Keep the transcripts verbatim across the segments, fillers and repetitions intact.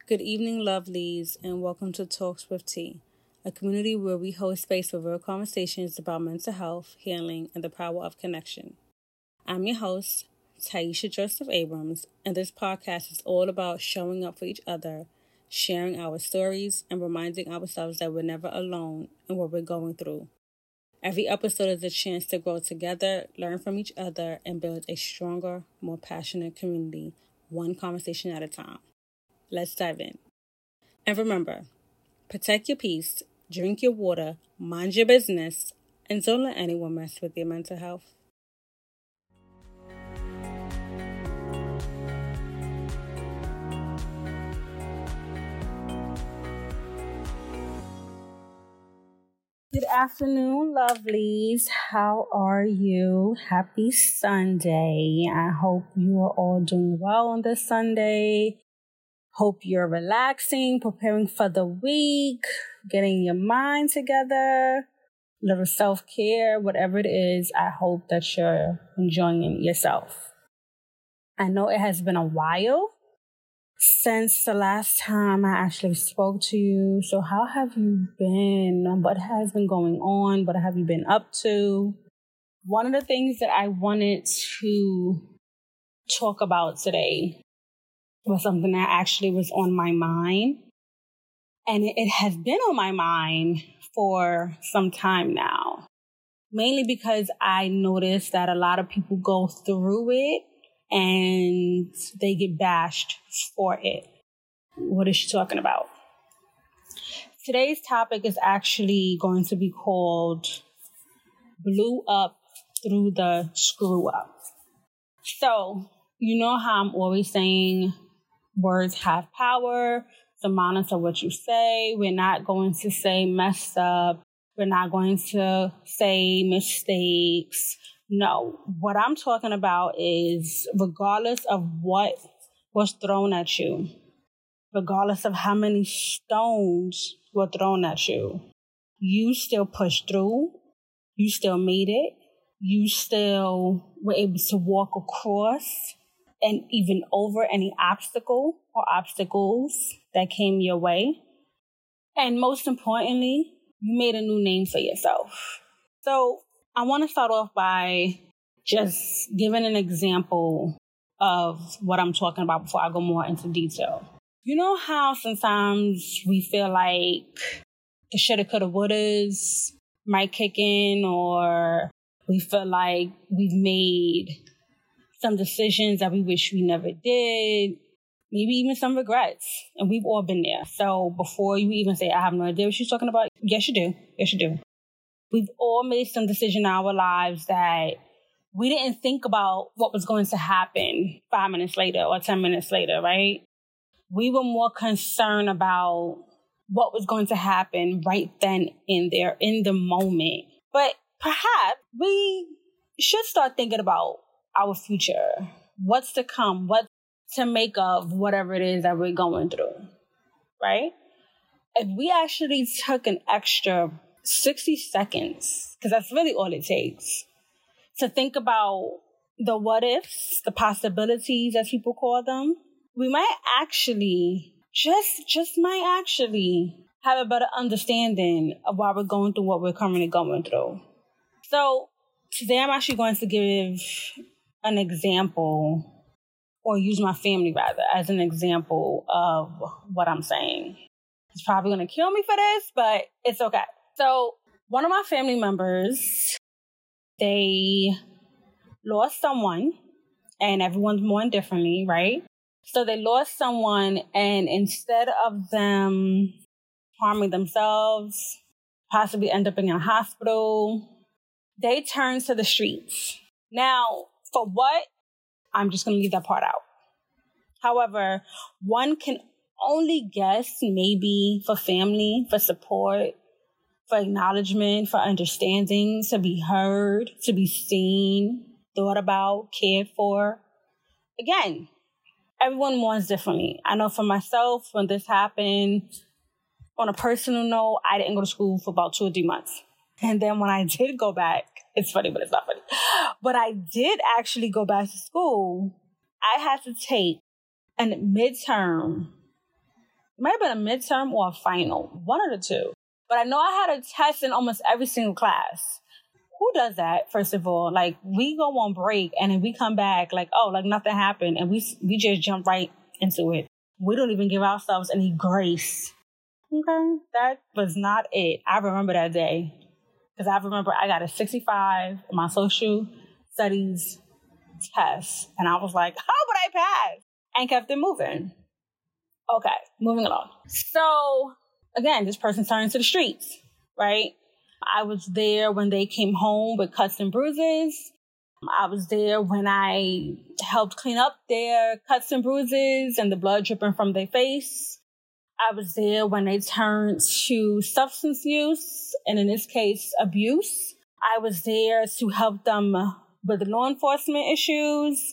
Good evening, lovelies, and welcome to Talks with T, a community where we hold space for real conversations about mental health, healing, and the power of connection. I'm your host, Taisha Joseph Abrams, and this podcast is all about showing up for each other, sharing our stories, and reminding ourselves that we're never alone in what we're going through. Every episode is a chance to grow together, learn from each other, and build a stronger, more passionate community, one conversation at a time. Let's dive in. And remember, protect your peace, drink your water, mind your business, and don't let anyone mess with your mental health. Good afternoon, lovelies. How are you? Happy Sunday. I hope you are all doing well on this Sunday. Hope you're relaxing, preparing for the week, getting your mind together, little self-care, whatever it is. I hope that you're enjoying yourself. I know it has been a while since the last time I actually spoke to you. So how have you been? What has been going on? What have you been up to? One of the things that I wanted to talk about today was something that actually was on my mind. And it has been on my mind for some time now. Mainly because I noticed that a lot of people go through it and they get bashed for it. What is she talking about? Today's topic is actually going to be called Blew Up Through the Screw Up. So, you know how I'm always saying words have power. So monitor what you say. We're not going to say messed up. We're not going to say mistakes. No, what I'm talking about is regardless of what was thrown at you, regardless of how many stones were thrown at you, you still pushed through. You still made it. You still were able to walk across and even over any obstacle or obstacles that came your way. And most importantly, you made a new name for yourself. So I want to start off by just giving an example of what I'm talking about before I go more into detail. You know how sometimes we feel like the shoulda, coulda, wouldas might kick in, or we feel like we've made some decisions that we wish we never did, maybe even some regrets. And we've all been there. So before you even say, I have no idea what she's talking about, yes, you do. Yes, you do. We've all made some decision in our lives that we didn't think about what was going to happen five minutes later or ten minutes later, right? We were more concerned about what was going to happen right then and there in the moment. But perhaps we should start thinking about our future, what's to come, what to make of whatever it is that we're going through, right? If we actually took an extra sixty seconds, because that's really all it takes, to think about the what ifs, the possibilities, as people call them, we might actually, just, just might actually have a better understanding of why we're going through what we're currently going through. So today I'm actually going to give an example, or use my family rather, as an example of what I'm saying. He's probably going to kill me for this, but it's okay. So one of my family members, they lost someone, and everyone's mourned differently, right? So they lost someone, and instead of them harming themselves, possibly end up in a hospital, they turned to the streets. Now, for what? I'm just going to leave that part out. However, one can only guess, maybe for family, for support, for acknowledgement, for understanding, to be heard, to be seen, thought about, cared for. Again, everyone mourns differently. I know for myself, when this happened, on a personal note, I didn't go to school for about two or three months. And then when I did go back, it's funny, but it's not funny. But I did actually go back to school. I had to take a midterm It might have been a midterm or a final, one of the two. But I know I had a test in almost every single class. Who does that, first of all? Like, we go on break and then we come back like, oh, like nothing happened. And we we just jump right into it. We don't even give ourselves any grace. Okay? That was not it. I remember that day. Because I remember I got a sixty-five in my social studies test. And I was like, how would I pass? And kept it moving. Okay, moving along. So, again, this person turned to the streets, right? I was there when they came home with cuts and bruises. I was there when I helped clean up their cuts and bruises and the blood dripping from their face. I was there when they turned to substance use, and in this case, abuse. I was there to help them with law enforcement issues.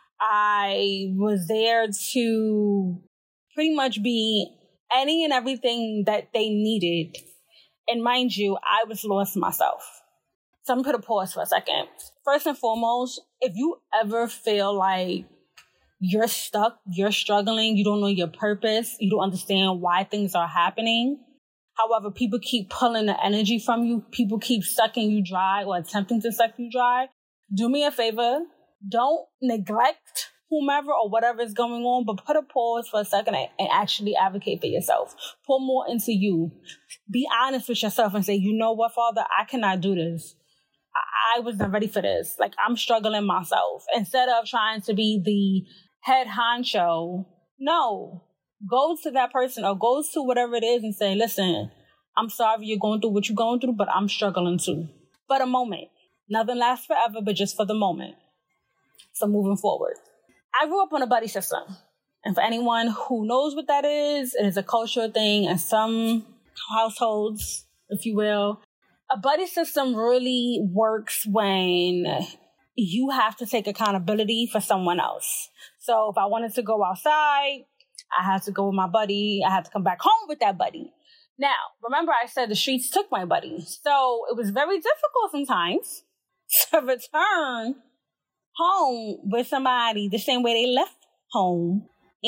I was there to pretty much be any and everything that they needed. And mind you, I was lost myself. So I'm going to put a pause for a second. First and foremost, if you ever feel like you're stuck, you're struggling, you don't know your purpose, you don't understand why things are happening. However, people keep pulling the energy from you. People keep sucking you dry or attempting to suck you dry. Do me a favor. Don't neglect whomever or whatever is going on, but put a pause for a second and actually advocate for yourself. Pour more into you. Be honest with yourself and say, you know what, Father, I cannot do this. I, I was not ready for this. Like, I'm struggling myself. Instead of trying to be the head honcho, no. Go to that person or go to whatever it is and say, listen, I'm sorry you're going through what you're going through, but I'm struggling too. For the moment. Nothing lasts forever, but just for the moment. So moving forward. I grew up on a buddy system. And for anyone who knows what that is, it is a cultural thing in some households, if you will. A buddy system really works when you have to take accountability for someone else. So if I wanted to go outside, I had to go with my buddy. I had to come back home with that buddy. Now, remember I said the streets took my buddy. So it was very difficult sometimes to return home with somebody the same way they left home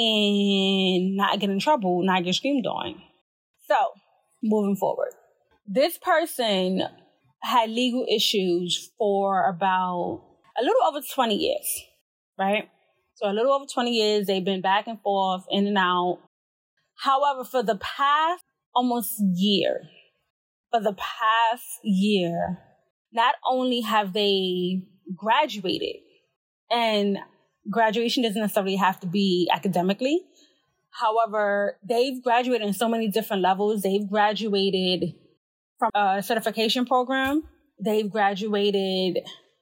and not get in trouble, not get screamed on. So, moving forward. This person had legal issues for about a little over twenty years, right? So a little over twenty years, they've been back and forth, in and out. However, for the past almost year, for the past year, not only have they graduated, and graduation doesn't necessarily have to be academically. However, they've graduated in so many different levels. They've graduated from a certification program. They've graduated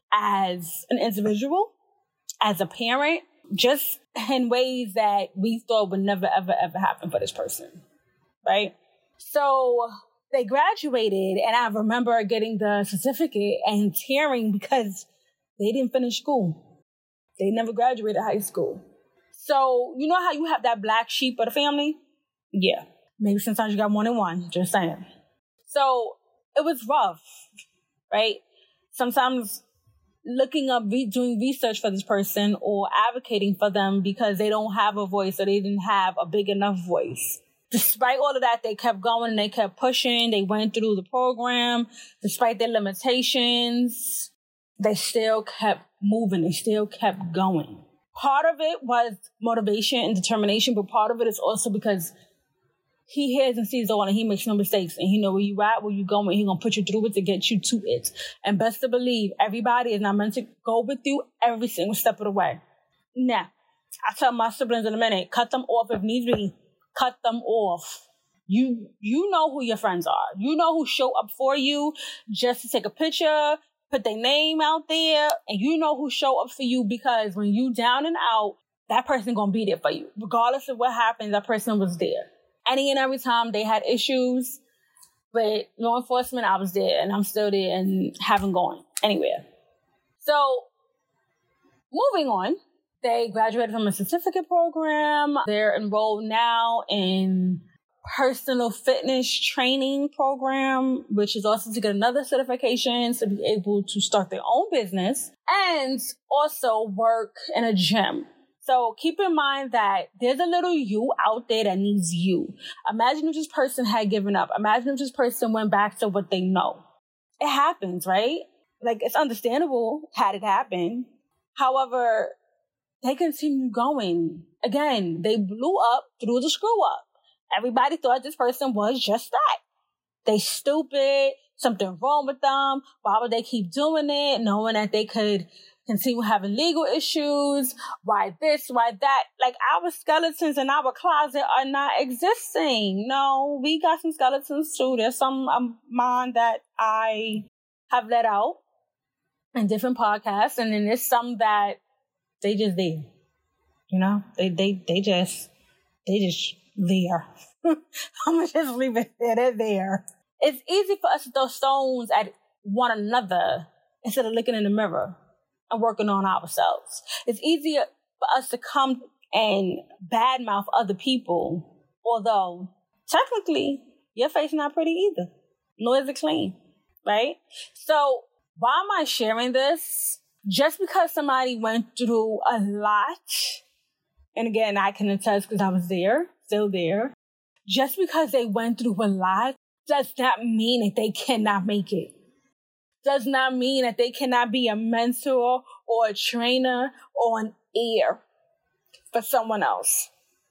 as an individual, as a parent, just in ways that we thought would never, ever, ever happen for this person, right? So they graduated, and I remember getting the certificate and tearing because they didn't finish school. They never graduated high school. So, you know how you have that black sheep of the family? Yeah. Maybe sometimes you got more than one, just saying. So, it was rough, right? Sometimes looking up, re- doing research for this person or advocating for them because they don't have a voice or they didn't have a big enough voice. Despite all of that, they kept going and they kept pushing. They went through the program. Despite their limitations, they still kept moving. They still kept going. Part of it was motivation and determination, but part of it is also because he hears and sees all and he makes no mistakes and he knows where you at, where you going. He's going to put you through it to get you to it. And best to believe, everybody is not meant to go with you every single step of the way. Now, I tell my siblings in a minute, cut them off if needs be. Cut them off. You you know who your friends are. You know who show up for you just to take a picture, put their name out there, and you know who show up for you because when you down and out, that person gonna be there for you. Regardless of what happens, that person was there. Any and every time they had issues with law enforcement, I was there, and I'm still there and haven't gone anywhere. So, moving on. They graduated from a certificate program. They're enrolled now in personal fitness training program, which is also to get another certification to be able to start their own business and also work in a gym. So keep in mind that there's a little you out there that needs you. Imagine if this person had given up. Imagine if this person went back to what they know. It happens, right? Like, it's understandable had it happened. However, they continue going. Again, they blew up through the screw up. Everybody thought this person was just that. They stupid, something wrong with them. Why would they keep doing it, knowing that they could continue having legal issues? Why this, why that? Like, our skeletons in our closet are not existing. No, we got some skeletons too. There's some of mine that I have let out in different podcasts, and then there's some that they just there. You know, they they they just they just there. I'm gonna just leave it there. They're there. It's easy for us to throw stones at one another instead of looking in the mirror and working on ourselves. It's easier for us to come and badmouth other people, although technically your face not pretty either, nor is it clean, right? So why am I sharing this? Just because somebody went through a lot, and again, I can attest because I was there, still there. Just because they went through a lot does not mean that they cannot make it. Does not mean that they cannot be a mentor or a trainer or an ear for someone else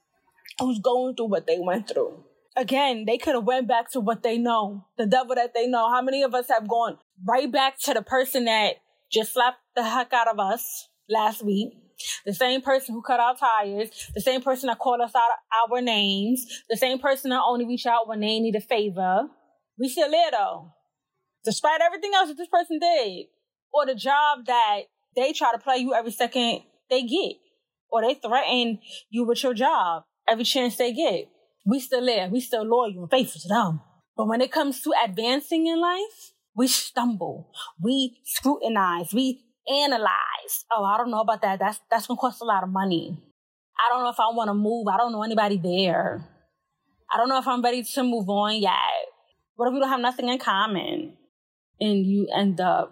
who's going through what they went through. Again, they could have went back to what they know, the devil that they know. How many of us have gone right back to the person that just slapped the heck out of us last week? The same person who cut our tires, the same person that called us out our names, the same person that only reached out when they need a favor. We still there though. Despite everything else that this person did, or the job that they try to play you every second they get, or they threaten you with your job every chance they get. We still there. We still loyal and faithful to them. But when it comes to advancing in life, we stumble. We scrutinize. We analyze. Oh, I don't know about that. That's that's gonna cost a lot of money. I don't know if I want to move. I don't know anybody there. I don't know if I'm ready to move on yet. What if we don't have nothing in common? And you end up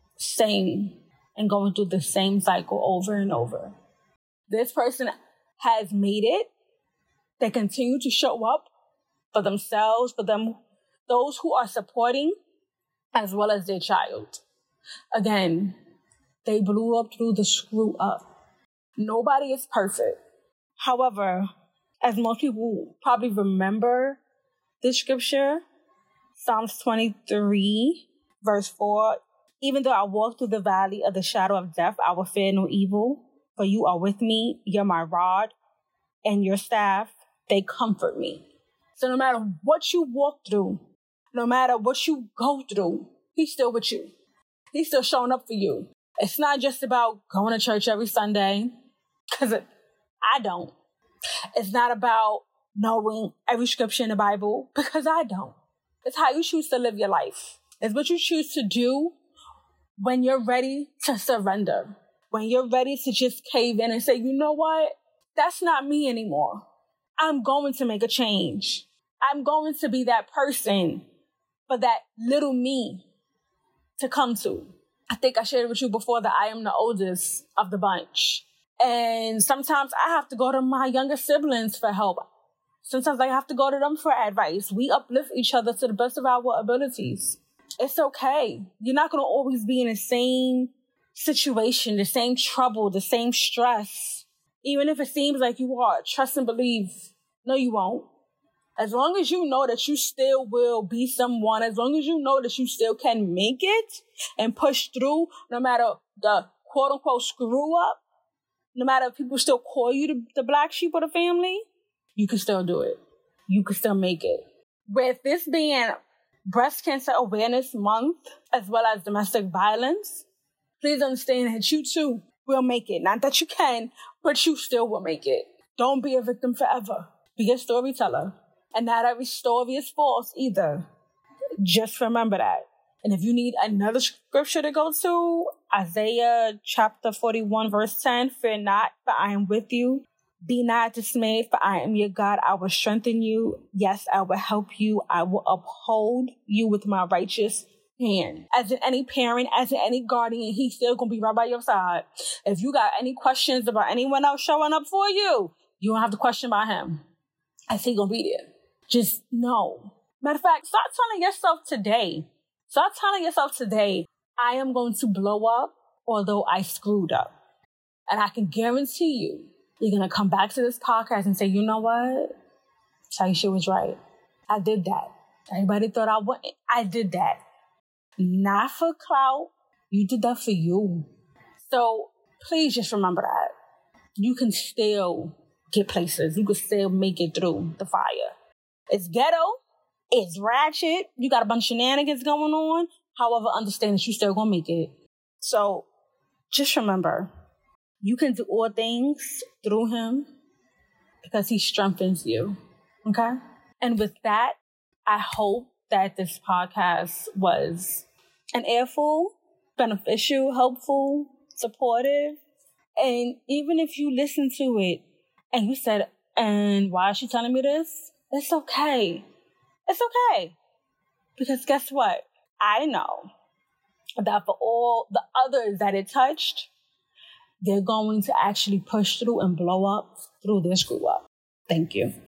staying and going through the same cycle over and over. This person has made it. They continue to show up for themselves, for them, those who are supporting, as well as their child. Again, they blew up through the screw up. Nobody is perfect. However, as most people probably remember this scripture, Psalms twenty-three, verse four, even though I walk through the valley of the shadow of death, I will fear no evil, for you are with me. You're my rod and your staff, they comfort me. So no matter what you walk through, no matter what you go through, he's still with you. He's still showing up for you. It's not just about going to church every Sunday, because I don't. It's not about knowing every scripture in the Bible, because I don't. It's how you choose to live your life. It's what you choose to do when you're ready to surrender. When you're ready to just cave in and say, you know what? That's not me anymore. I'm going to make a change. I'm going to be that person for that little me to come to. I think I shared with you before that I am the oldest of the bunch. And sometimes I have to go to my younger siblings for help. Sometimes I have to go to them for advice. We uplift each other to the best of our abilities. It's okay. You're not going to always be in the same situation, the same trouble, the same stress. Even if it seems like you are, trust and believe. No, you won't. As long as you know that you still will be someone, as long as you know that you still can make it and push through, no matter the quote-unquote screw up, no matter if people still call you the, the black sheep of the family, you can still do it. You can still make it. With this being Breast Cancer Awareness Month, as well as domestic violence, please understand that you too will make it. Not that you can, but you still will make it. Don't be a victim forever. Be a storyteller. And not every story is false either. Just remember that. And if you need another scripture to go to, Isaiah chapter forty-one, verse ten, fear not, for I am with you. Be not dismayed, for I am your God. I will strengthen you. Yes, I will help you. I will uphold you with my righteous hand. As in any parent, as in any guardian, he's still going to be right by your side. If you got any questions about anyone else showing up for you, you don't have to question about him. I think he'll be there. Just know. Matter of fact, start telling yourself today. Start telling yourself today, I am going to blow up, although I screwed up. And I can guarantee you, you're going to come back to this podcast and say, you know what? Taisha was right. I did that. Everybody thought I wouldn't. I did that. Not for clout. You did that for you. So please just remember that. You can still get places. You can still make it through the fire. It's ghetto. It's ratchet. You got a bunch of shenanigans going on. However, understand that you still gonna make it. So just remember, you can do all things through him because he strengthens you. Okay? And with that, I hope that this podcast was an earful, beneficial, helpful, supportive. And even if you listen to it and you said, and why is she telling me this? It's okay. It's okay. Because guess what? I know that for all the others that it touched, they're going to actually push through and blow up through their screw up. Thank you.